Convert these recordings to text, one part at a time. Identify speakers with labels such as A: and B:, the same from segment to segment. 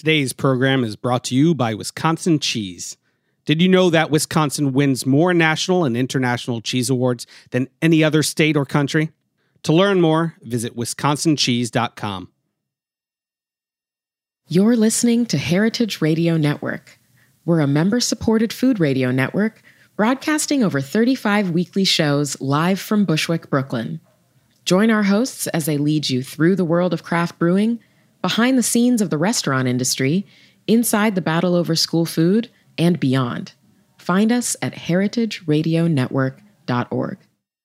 A: Today's program is brought to you by Wisconsin Cheese. Did you know that Wisconsin wins more national and international cheese awards than any other state or country? To learn more, visit wisconsincheese.com.
B: You're listening to Heritage Radio Network. We're a member-supported food radio network broadcasting over 35 weekly shows live from Bushwick, Brooklyn. Join our hosts as they lead you through the world of craft brewing, behind the scenes of the restaurant industry, inside the battle over school food, and beyond. Find us at heritageradionetwork.org.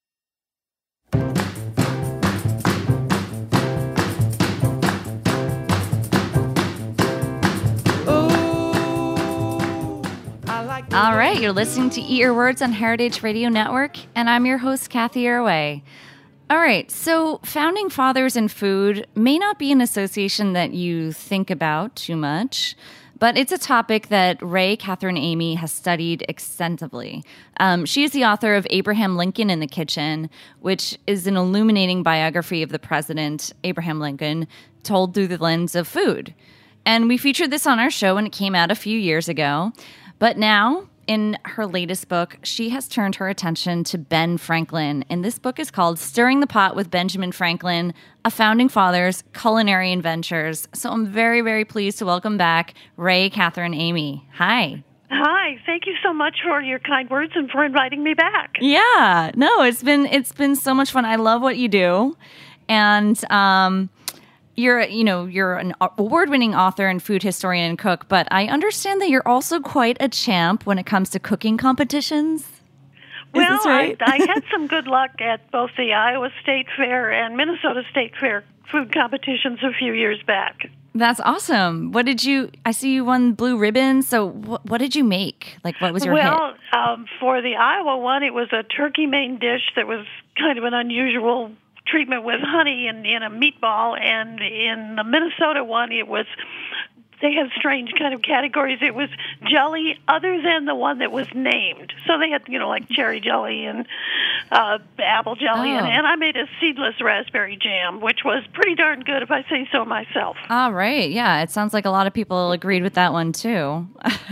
C: All right, you're listening to Eat Your Words on Heritage Radio Network, and I'm your host, Kathy Irway. All right, so founding fathers and food may not be an association that you think about too much, but it's a topic that Ray Catherine Amy has studied extensively. She is the author of Abraham Lincoln in the Kitchen, which is an illuminating biography of the president, Abraham Lincoln, told through the lens of food. And we featured this on our show when it came out a few years ago. But now, in her latest book, she has turned her attention to Ben Franklin. And this book is called Stirring the Pot with Benjamin Franklin, A Founding Father's Culinary Adventures. So I'm very, very pleased to welcome back Ray Catherine Amy. Hi.
D: Hi. Thank you so much for your kind words and for inviting me back.
C: Yeah. No, it's been so much fun. I love what you do. And You're an award-winning author and food historian and cook, but I understand that you're also quite a champ when it comes to cooking competitions.
D: Well,
C: Is this right?
D: I had some good luck at both the Iowa State Fair and Minnesota State Fair food competitions a few years back.
C: That's awesome. I see you won blue ribbon, so what did you make? Like, what was your hit?
D: Well, for the Iowa one, it was a turkey main dish that was kind of an unusual treatment with honey in a meatball, and in the Minnesota one, they have strange kind of categories. It was jelly other than the one that was named. So they had, like cherry jelly and apple jelly, and I made a seedless raspberry jam, which was pretty darn good, if I say so myself.
C: All right. Yeah, it sounds like a lot of people agreed with that one, too.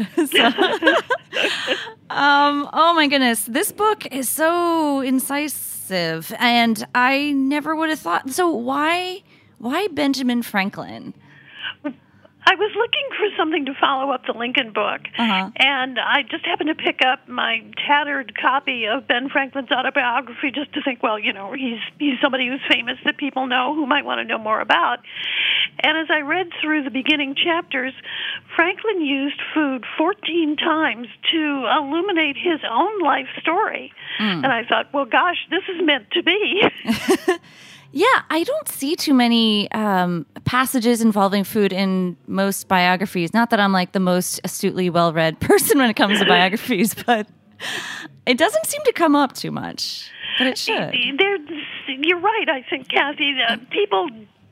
C: Oh, my goodness. This book is so incisive, and I never would have thought. So why Benjamin Franklin?
D: I was looking for something to follow up the Lincoln book, and I just happened to pick up my tattered copy of Ben Franklin's autobiography just to think, well, he's somebody who's famous that people know who might want to know more about. And as I read through the beginning chapters, Franklin used food 14 times to illuminate his own life story. And I thought, well, gosh, this is meant to be.
C: Yeah, I don't see too many passages involving food in most biographies. Not that I'm like the most astutely well-read person when it comes to biographies, but it doesn't seem to come up too much. But it should.
D: You're right, I think, Kathy. People,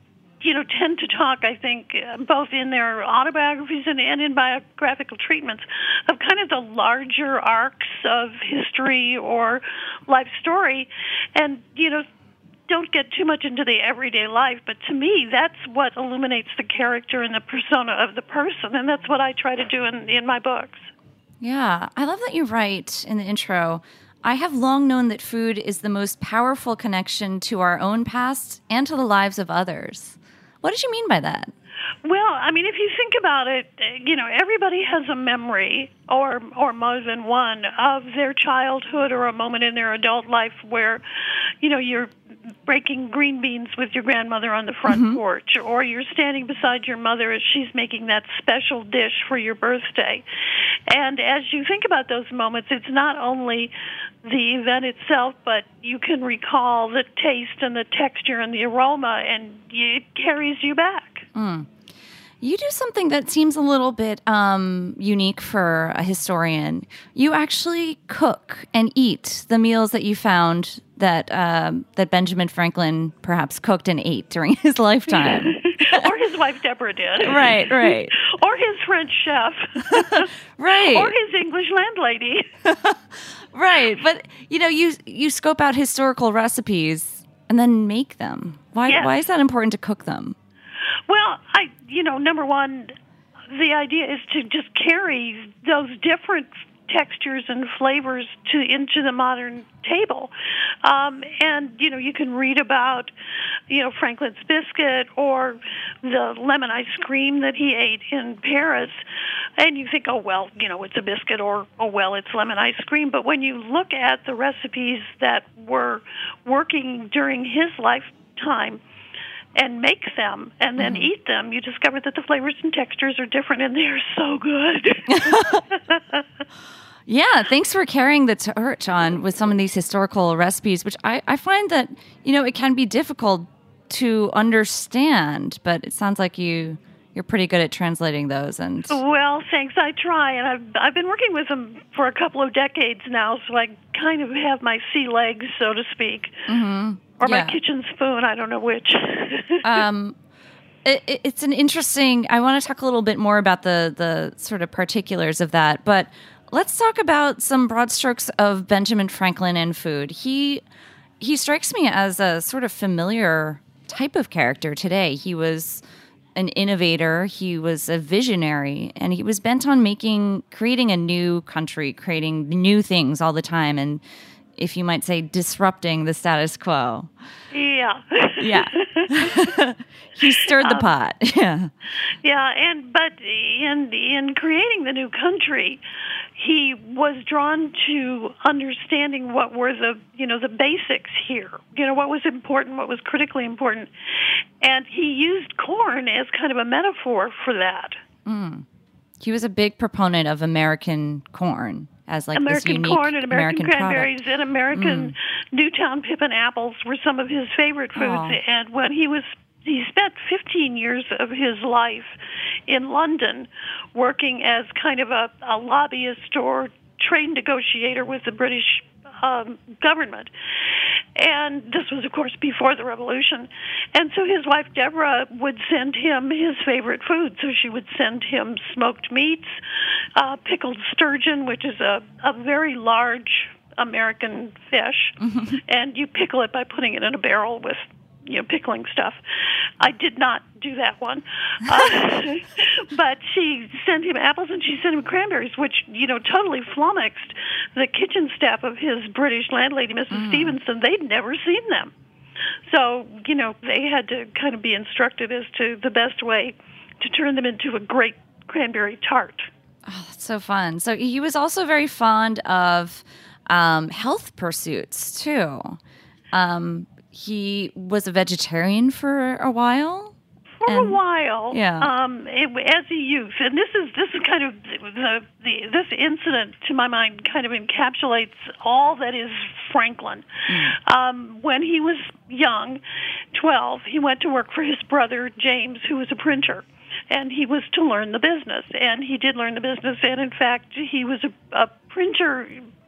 D: tend to talk, I think, both in their autobiographies and in biographical treatments of kind of the larger arcs of history or life story. And, don't get too much into the everyday life, but to me, that's what illuminates the character and the persona of the person, and that's what I try to do in my books.
C: Yeah, I love that you write in the intro, I have long known that food is the most powerful connection to our own past and to the lives of others. What did you mean by that?
D: Well, I mean, if you think about it, everybody has a memory, or more than one, of their childhood or a moment in their adult life where, you're breaking green beans with your grandmother on the front porch, or you're standing beside your mother as she's making that special dish for your birthday. And as you think about those moments, it's not only the event itself, but you can recall the taste and the texture and the aroma, and it carries you back.
C: You do something that seems a little bit unique for a historian. You actually cook and eat the meals that you found that Benjamin Franklin perhaps cooked and ate during his lifetime.
D: Or his wife Deborah did.
C: Right.
D: Or his French chef.
C: Right.
D: Or his English landlady.
C: Right. But, you scope out historical recipes and then make them. Why is that important to cook them?
D: Well, number one, the idea is to just carry those different textures and flavors into the modern table. And, you can read about, Franklin's biscuit or the lemon ice cream that he ate in Paris. And you think, oh, well, it's a biscuit, or, oh, well, it's lemon ice cream. But when you look at the recipes that were working during his lifetime and make them and then eat them, you discover that the flavors and textures are different, and they're so good.
C: Yeah, thanks for carrying the torch on with some of these historical recipes, which I find that, it can be difficult to understand, but it sounds like you're pretty good at translating those. And
D: well, thanks. I try, and I've been working with them for a couple of decades now, so I kind of have my sea legs, so to speak, or my kitchen spoon. I don't know which.
C: It's an interesting. I want to talk a little bit more about the sort of particulars of that, but let's talk about some broad strokes of Benjamin Franklin and food. He strikes me as a sort of familiar type of character today. He was an innovator, he was a visionary, and he was bent on creating a new country, creating new things all the time, and, if you might say, disrupting the status quo.
D: Yeah.
C: Yeah. He stirred the pot. Yeah.
D: Yeah, but in creating the new country, he was drawn to understanding what were the basics here. What was important, what was critically important. And he used corn as kind of a metaphor for that.
C: He was a big proponent of American corn as like
D: American
C: this unique
D: corn and American cranberries
C: product.
D: and American Newtown pippin apples were some of his favorite foods.
C: Aww.
D: And when he spent 15 years of his life in London working as kind of a lobbyist or trade negotiator with the British government. And this was, of course, before the Revolution. And so his wife, Deborah, would send him his favorite food. So she would send him smoked meats, pickled sturgeon, which is a very large American fish. And you pickle it by putting it in a barrel with pickling stuff. I did not do that one. But she sent him apples and she sent him cranberries, which, totally flummoxed the kitchen staff of his British landlady, Mrs. Stevenson. They'd never seen them. So, they had to kind of be instructed as to the best way to turn them into a great cranberry tart.
C: Oh, that's so fun. So he was also very fond of health pursuits, too. He was a vegetarian for a while.
D: For a while,
C: yeah.
D: As a youth, and this is kind of this incident, to my mind, kind of encapsulates all that is Franklin. When he was young, 12, he went to work for his brother James, who was a printer, and he was to learn the business, and he did learn the business, and in fact, he was a printer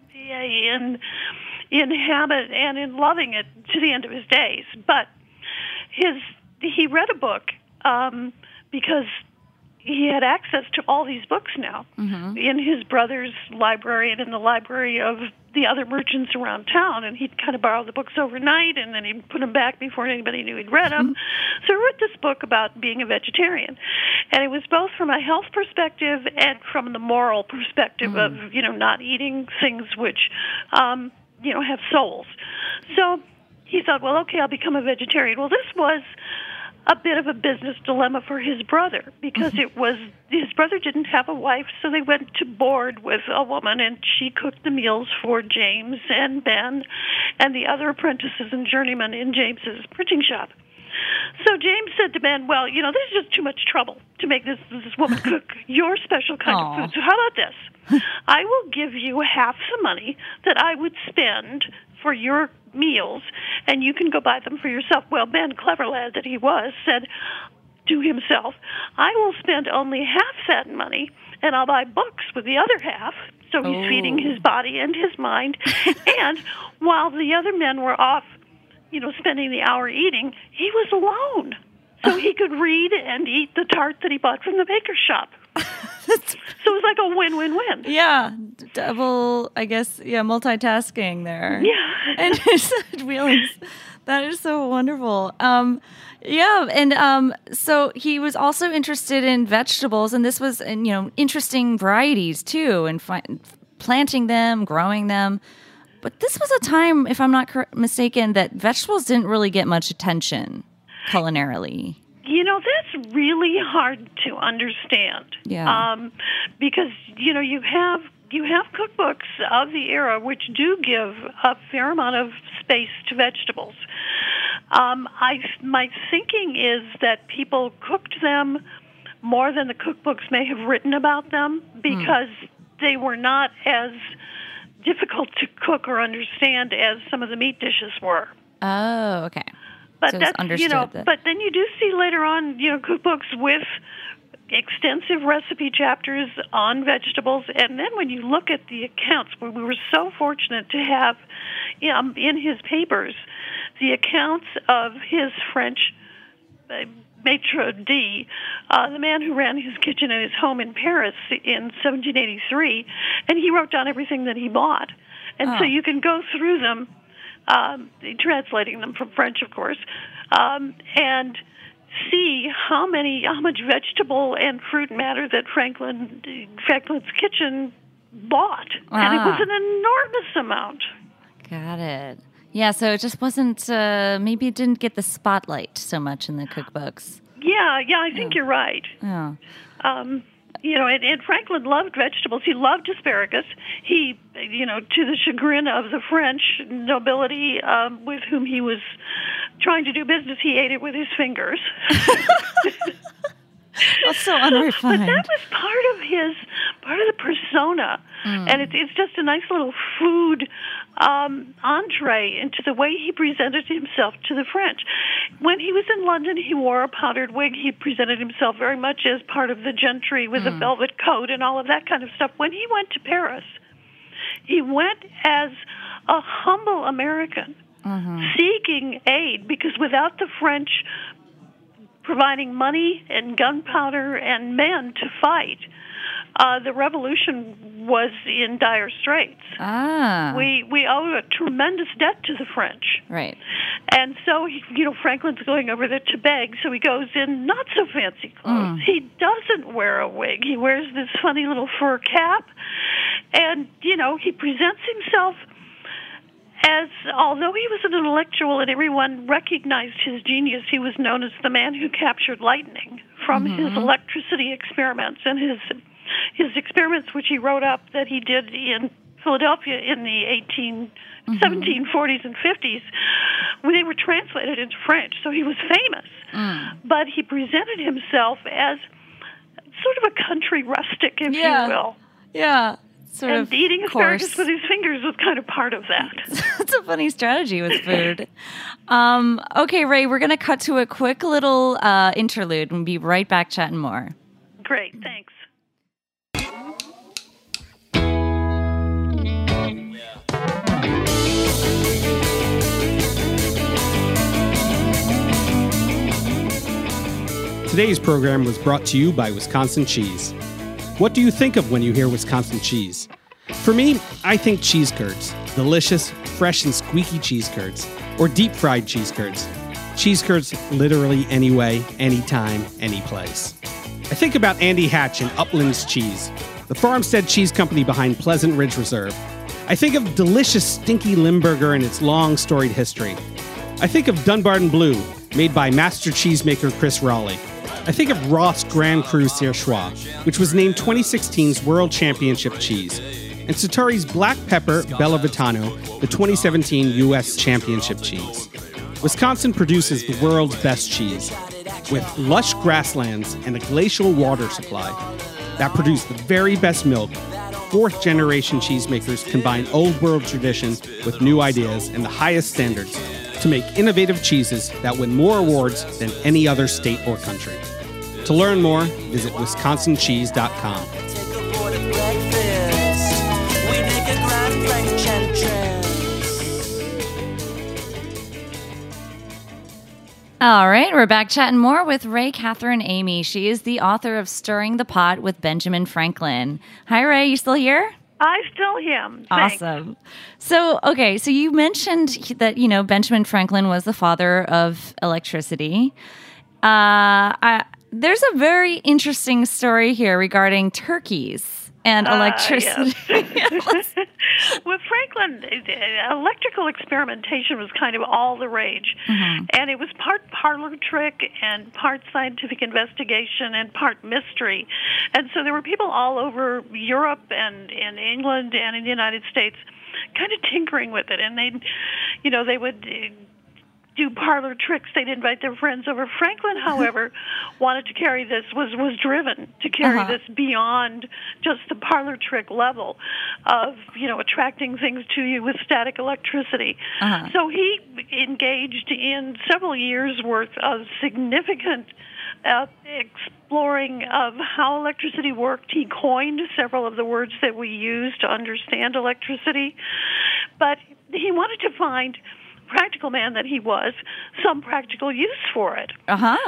D: in habit and in loving it to the end of his days. But he read a book because he had access to all these books now in his brother's library and in the library of the other merchants around town, and he'd kind of borrow the books overnight, and then he'd put them back before anybody knew he'd read them. So he wrote this book about being a vegetarian, and it was both from a health perspective and from the moral perspective of, not eating things which, have souls. So he thought, well, okay, I'll become a vegetarian. Well, this was a bit of a business dilemma for his brother because his brother didn't have a wife, so they went to board with a woman, and she cooked the meals for James and Ben and the other apprentices and journeymen in James's printing shop. So James said to Ben, well, this is just too much trouble to make this woman cook your special kind of food. So how about this? I will give you half the money that I would spend for your meals, and you can go buy them for yourself. Well, Ben, clever lad that he was, said to himself, I will spend only half that money, and I'll buy books with the other half. So he's feeding his body and his mind. And while the other men were off, spending the hour eating, he was alone. So he could read and eat the tart that he bought from the baker's shop. So it was like a win-win-win.
C: Yeah, double, I guess, multitasking there.
D: Yeah.
C: And wheeling That is so wonderful. So he was also interested in vegetables, and this was, interesting varieties too, and planting them, growing them. But this was a time, if I'm not mistaken, that vegetables didn't really get much attention culinarily.
D: That's really hard to understand.
C: Yeah.
D: Because, you have cookbooks of the era which do give a fair amount of space to vegetables. My thinking is that people cooked them more than the cookbooks may have written about them because they were not as difficult to cook or understand as some of the meat dishes were.
C: Oh, okay.
D: But
C: so
D: that's but then you do see later on, cookbooks with extensive recipe chapters on vegetables, and then when you look at the accounts, we were so fortunate to have in his papers the accounts of his French maitre d', the man who ran his kitchen in his home in Paris in 1783, and he wrote down everything that he bought. And so you can go through them, translating them from French, of course, and see how much vegetable and fruit matter that Franklin's kitchen bought. And it was an enormous amount.
C: Got it. Yeah, so it just wasn't, maybe it didn't get the spotlight so much in the cookbooks.
D: Yeah, I think you're right.
C: Yeah.
D: And Franklin loved vegetables. He loved asparagus. He, to the chagrin of the French nobility with whom he was trying to do business, he ate it with his fingers.
C: That's so unrefined.
D: But that was part of the persona. And it's just a nice little food entree into the way he presented himself to the French. When he was in London, he wore a powdered wig. He presented himself very much as part of the gentry with a velvet coat and all of that kind of stuff. When he went to Paris, he went as a humble American seeking aid, because without the French providing money and gunpowder and men to fight, the revolution was in dire straits. We owe a tremendous debt to the French.
C: Right.
D: And so, Franklin's going over there to beg, so he goes in not so fancy clothes. He doesn't wear a wig. He wears this funny little fur cap. And, he presents himself as, although he was an intellectual and everyone recognized his genius, he was known as the man who captured lightning from his electricity experiments and his experiments, which he wrote up that he did in Philadelphia in the 1740s and 50s, when they were translated into French. So he was famous. But he presented himself as sort of a country rustic, if you will.
C: Yeah.
D: And eating asparagus with his fingers was kind of part of that.
C: That's a funny strategy with food. Okay, Ray, we're going to cut to a quick little interlude and be right back chatting more.
D: Great, thanks.
A: Today's program was brought to you by Wisconsin Cheese. What do you think of when you hear Wisconsin cheese? For me, I think cheese curds. Delicious, fresh and squeaky cheese curds. Or deep-fried cheese curds. Cheese curds literally any way, anytime, any place. I think about Andy Hatch and Upland's Cheese, the farmstead cheese company behind Pleasant Ridge Reserve. I think of delicious, stinky Limburger and its long, storied history. I think of Dunbarton Blue, made by master cheesemaker Chris Raleigh. I think of Ross Grand Cru Surchoix, which was named 2016's World Championship cheese, and Sartori's Black Pepper Bella Vitano, the 2017 U.S. Championship cheese. Wisconsin produces the world's best cheese, with lush grasslands and a glacial water supply that produce the very best milk. Fourth-generation cheesemakers combine old-world tradition with new ideas and the highest standards to make innovative cheeses that win more awards than any other state or country. To learn more, visit wisconsincheese.com.
C: All right, we're back chatting more with Ray Catherine Amy. She is the author of Stirring the Pot with Benjamin Franklin. Hi, Ray. You still here?
D: I still am. Thanks.
C: Awesome. So, okay, so you mentioned that, Benjamin Franklin was the father of electricity. There's a very interesting story here regarding turkeys and electricity.
D: Yes. With Franklin, electrical experimentation was kind of all the rage. Mm-hmm. And it was part parlor trick and part scientific investigation and part mystery. And so there were people all over Europe and in England and in the United States kind of tinkering with it. And they would do parlor tricks. They'd invite their friends over. Franklin, however, wanted to carry this, was driven to carry this beyond just the parlor trick level of, attracting things to you with static electricity. So he engaged in several years' worth of significant exploring of how electricity worked. He coined several of the words that we use to understand electricity. But he wanted to find, practical man that he was, some practical use for it.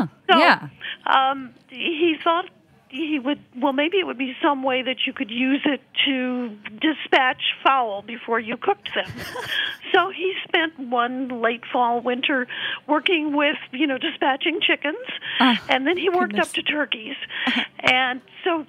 D: He thought maybe it would be some way that you could use it to dispatch fowl before you cooked them. So he spent one late fall winter working with, dispatching chickens, and then he worked up to turkeys. And so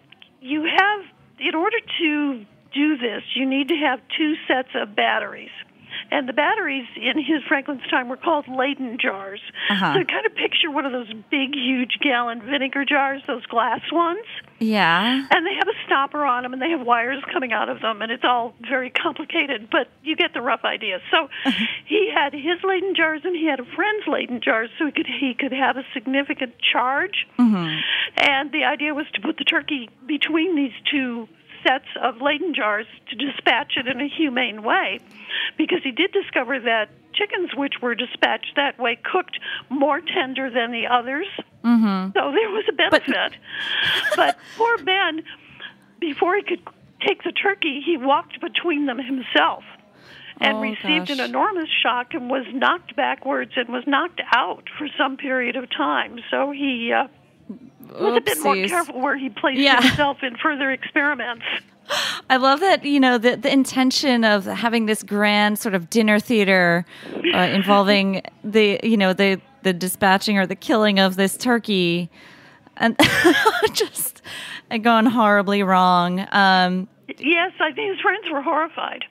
D: in order to do this, you need to have two sets of batteries. And the batteries in Franklin's time were called Leyden jars. So kind of picture one of those big, huge gallon vinegar jars, those glass ones.
C: Yeah.
D: And they have a stopper on them, and they have wires coming out of them, and it's all very complicated, but you get the rough idea. So he had his Leyden jars, and he had a friend's Leyden jars, so he could have a significant charge. And the idea was to put the turkey between these two sets of Leyden jars to dispatch it in a humane way, because he did discover that chickens which were dispatched that way cooked more tender than the others. So there was a benefit. But poor Ben, before he could take the turkey, he walked between them himself and received an enormous shock and was knocked backwards and was knocked out for some period of time. So he was a bit more careful where he placed himself in further experiments.
C: I love that, the intention of having this grand sort of dinner theater involving the dispatching or the killing of this turkey, and just gone horribly wrong.
D: Yes, I think his friends were horrified.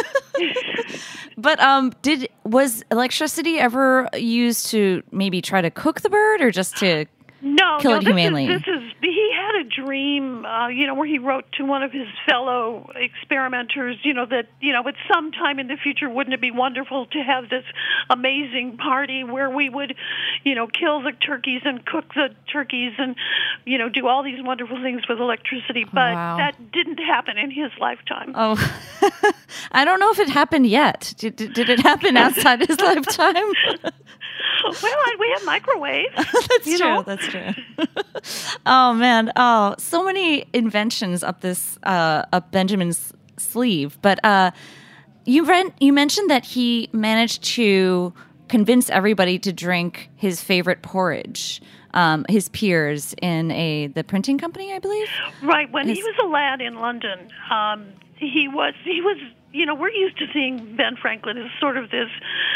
C: But was electricity ever used to maybe try to cook the bird or just to kill it humanely?
D: He had a dream, where he wrote to one of his fellow experimenters, that, at some time in the future, wouldn't it be wonderful to have this amazing party where we would, kill the turkeys and cook the turkeys and, do all these wonderful things with electricity. But that didn't happen in his lifetime.
C: Oh, I don't know if it happened yet. Did it happen outside his lifetime?
D: Well, we have microwaves.
C: That's true. That's true. Oh man! Oh, so many inventions up Benjamin's sleeve. But you mentioned that he managed to convince everybody to drink his favorite porridge. His peers in the printing company, I believe.
D: Right. When he was a lad in London, he was. We're used to seeing Ben Franklin as sort of this,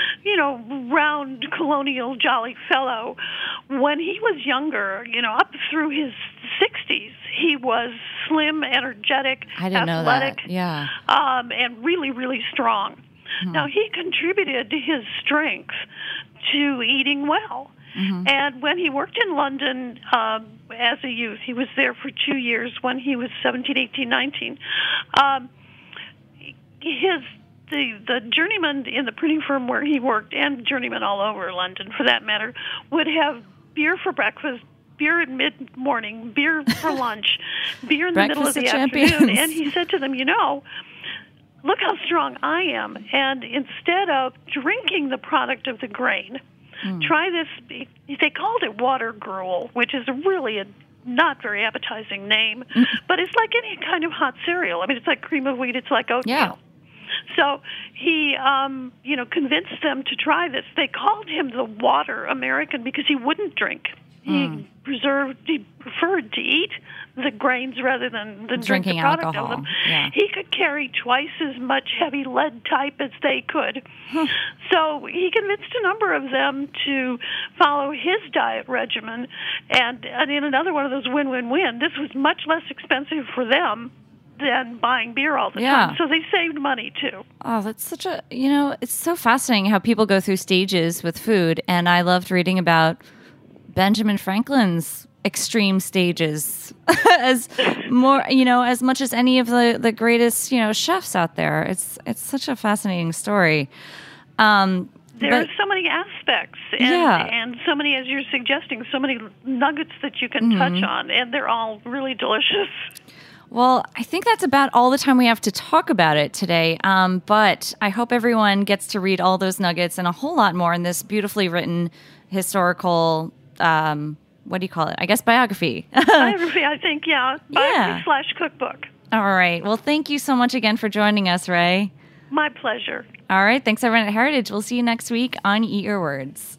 D: round, colonial, jolly fellow. When he was younger, up through his 60s, he was slim, energetic, athletic, and really, really strong. Now, he contributed to his strength to eating well. And when he worked in London as a youth, he was there for 2 years when he was 17, 18, 19. The journeyman in the printing firm where he worked, and journeymen all over London for that matter, would have beer for breakfast, beer at mid-morning, beer for lunch, beer in the middle of the afternoon. And he said to them, look how strong I am. And instead of drinking the product of the grain, try this. They called it water gruel, which is really a not very appetizing name, but it's like any kind of hot cereal. I mean, it's like cream of wheat. It's like oatmeal. Yeah. So he, convinced them to try this. They called him the Water American because he wouldn't drink. He preferred to eat the grains rather than drink the product
C: alcohol.
D: of them.
C: Yeah.
D: He could carry twice as much heavy lead type as they could. So he convinced a number of them to follow his diet regimen. And in another one of those win-win-win, this was much less expensive for them than buying beer all the time. So they saved money, too.
C: Oh, that's such a, it's so fascinating how people go through stages with food. And I loved reading about Benjamin Franklin's extreme stages as much as any of the greatest, chefs out there. It's such a fascinating story.
D: There are so many aspects and so many, as you're suggesting, so many nuggets that you can touch on, and they're all really delicious.
C: Well, I think that's about all the time we have to talk about it today. But I hope everyone gets to read all those nuggets and a whole lot more in this beautifully written historical, what do you call it? I guess biography.
D: Biography, I think, biography/cookbook.
C: All right. Well, thank you so much again for joining us, Ray.
D: My pleasure.
C: All right. Thanks, everyone at Heritage. We'll see you next week on Eat Your Words.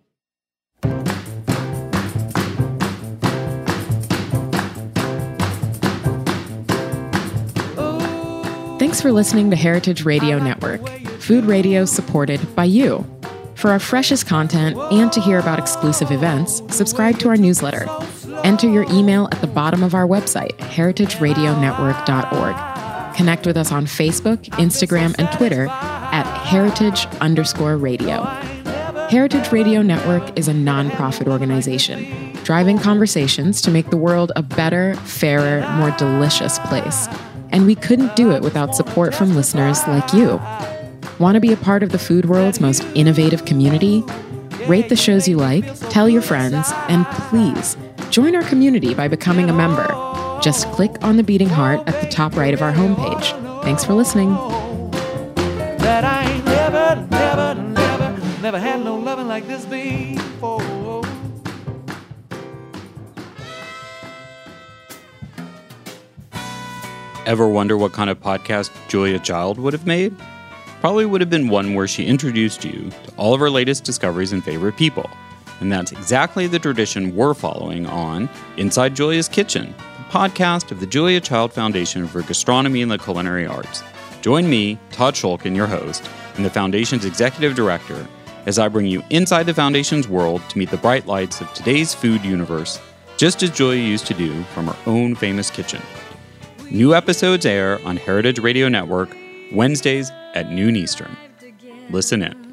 B: Thanks for listening to Heritage Radio Network, food radio supported by you. For our freshest content and to hear about exclusive events, subscribe to our newsletter. Enter your email at the bottom of our website, heritageradionetwork.org. Connect with us on Facebook, Instagram, and Twitter at heritage_radio. Heritage Radio Network is a nonprofit organization, driving conversations to make the world a better, fairer, more delicious place. And we couldn't do it without support from listeners like you. Want to be a part of the food world's most innovative community? Rate the shows you like, tell your friends, and please join our community by becoming a member. Just click on the beating heart at the top right of our homepage. Thanks for listening.
E: That I ain't never had no loving like this before.
F: Ever wonder what kind of podcast Julia Child would have made? Probably would have been one where she introduced you to all of her latest discoveries and favorite people. And that's exactly the tradition we're following on Inside Julia's Kitchen, the podcast of the Julia Child Foundation for Gastronomy and the Culinary Arts. Join me, Todd Shulkin, your host, and the Foundation's executive director, as I bring you inside the Foundation's world to meet the bright lights of today's food universe, just as Julia used to do from her own famous kitchen. New episodes air on Heritage Radio Network Wednesdays at noon Eastern. Listen in.